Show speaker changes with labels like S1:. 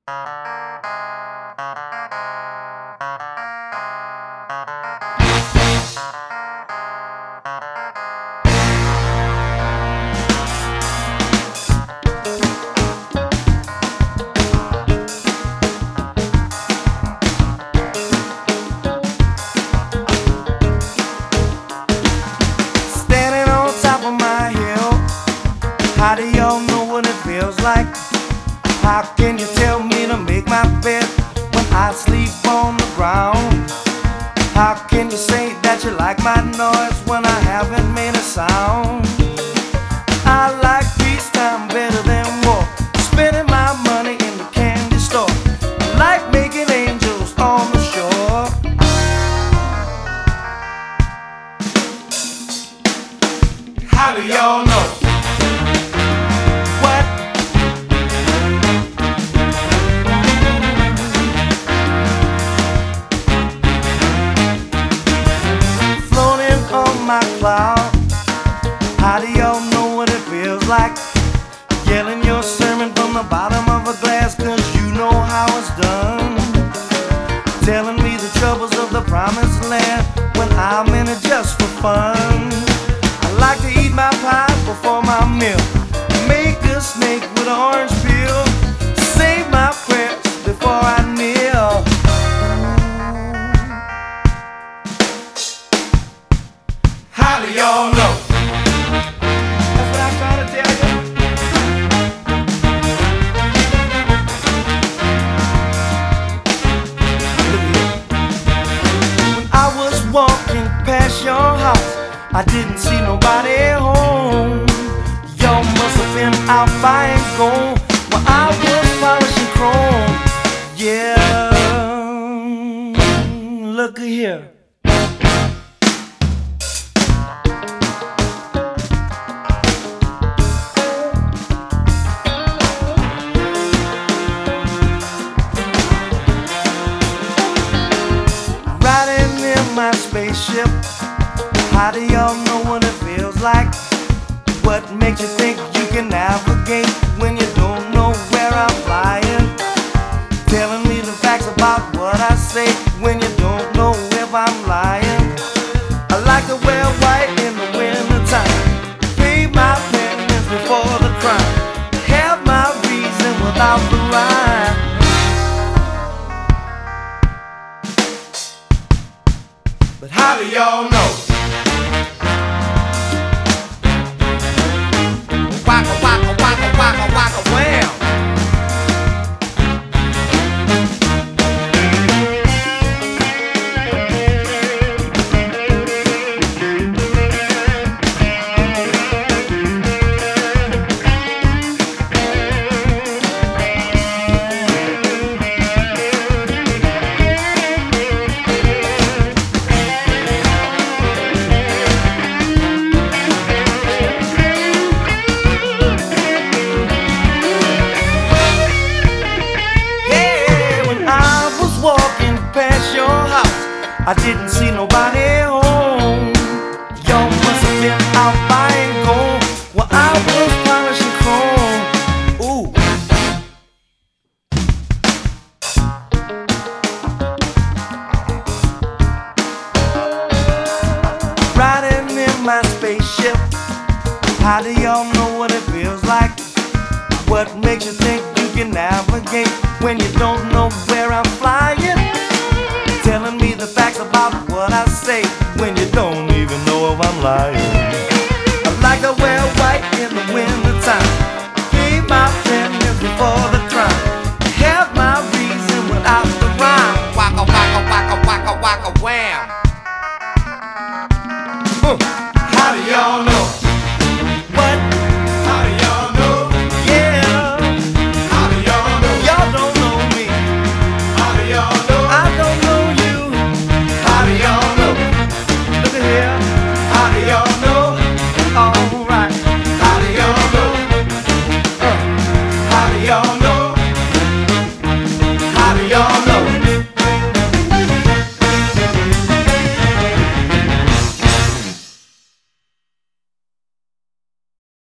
S1: Standing on top of my hill, how do y'all know what it feels like? How can you tell me to make my bed when I sleep on the ground? How can you say that you like my noise when I haven't made a sound? I like peacetime better than war, spending my money in the candy store, like making angels on the shore. How do y'all know? What? Floating on my cloud. How do y'all know what it feels like? Yelling your sermon from the bottom of a glass, 'cause you know how it's done. Telling me the troubles of the promised land when I'm in it just for fun. I like to eat my pie before my meal, make a snake with an orange peel, say my prayers before I kneel. How do y'all know? That's what I'm trying to tell you. Look here. When I was walking past your house, I didn't see nobody home. Y'all must have been out buying gold while I was polishing chrome. Yeah, look here. Riding in my spaceship, how do y'all know what it feels like? What makes you think you can navigate when you don't know where I'm flying? Telling me the facts about what I say when you don't know if I'm lying. I like to wear white in the wintertime, pay my penance before the crime, have my reason without the rhyme. But how do y'all know? Waka waka waka waka waka wham. Walking past your house, I didn't see nobody home. Y'all must have been out buying gold while I was polishing chrome. Ooh. Riding in my spaceship, how do y'all know what it feels like? What makes you think you can navigate when you don't know where I'm flying? Telling me the facts about what I say when you don't even know if I'm lying. I like to wear white in the wintertime, pay my